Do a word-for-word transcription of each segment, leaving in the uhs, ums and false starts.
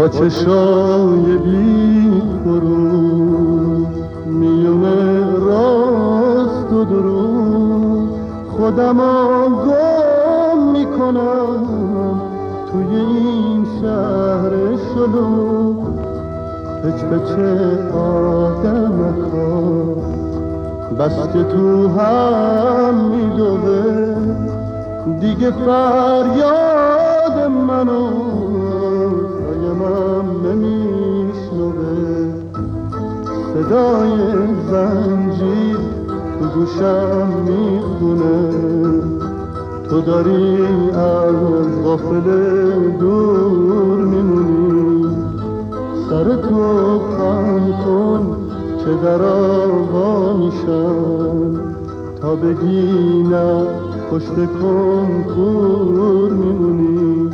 با چشای بی فرو میونه راست و درو خودم گم میکنم توی این شهر شلو. پچ پچ آدم ها بس که تو هم میدوه دیگه فریاد منو سایمم نمیشنوه. صدای زنجیر تو گوشم میخونه تو داری از غافل دور میمونی. سر تو خم کن که در آوا میشم تا بگی نه پشت کنکور میمونی.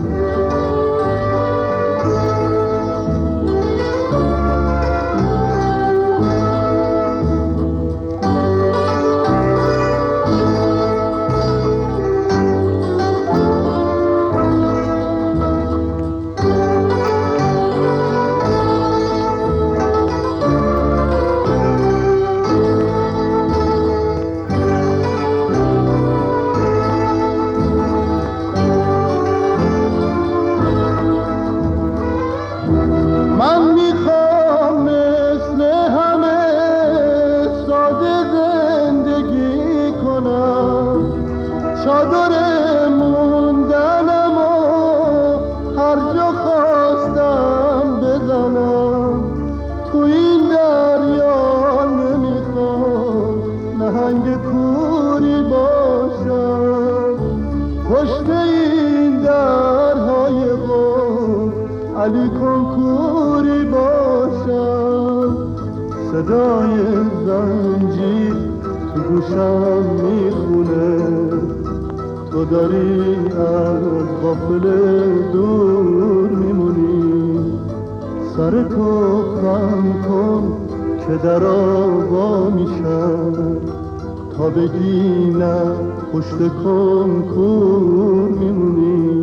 چادر موندنم و هر جا خواستم بزنم تو این دریا. نمیخوام نهنگ کوری باشم پشت این درهای قفل علی کنکوری باشم. صدای زنجیر تو گوشم میخونه تو داری از غافل دور میمونی. سر تو خم کن که در آوا میشم تا بگی نه پشت کنکور میمونی.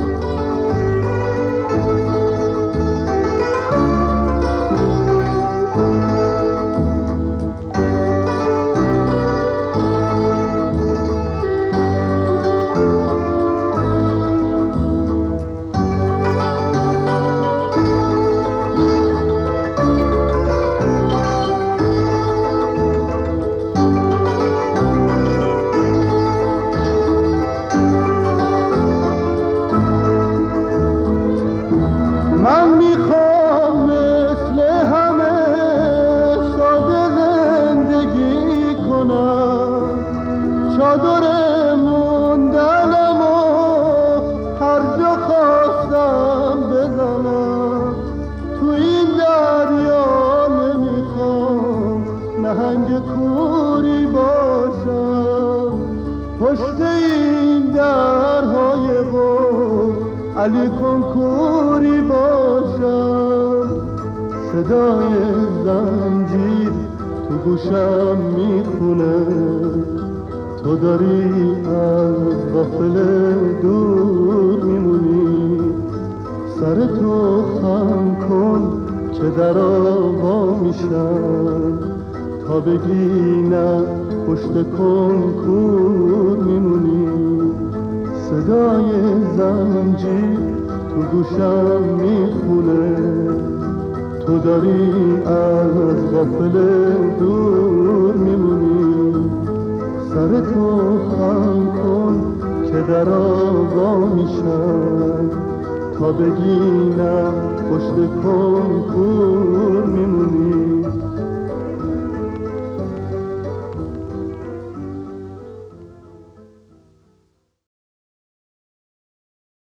من میخوام مثل همه ساده زندگی کنم چادر موندنم و هر جا خواستم بزنم تو این دریا. نمیخوام نهنگ کوری باشم پشت این درهای قفل علی کنکوری باشم. صدای زنجیر تو گوشم میخونه تو داری از غافل دور میمونی. سر تو خم کن که در آوا میشم تا بگی نه پشت کنکور میمونی. صدای زنجیر تو گوشم میخونه تو داری از غافل دور میمونی. سر تو خم کن که در آوا میشم تا بگی نه پشت کنکور میمونی.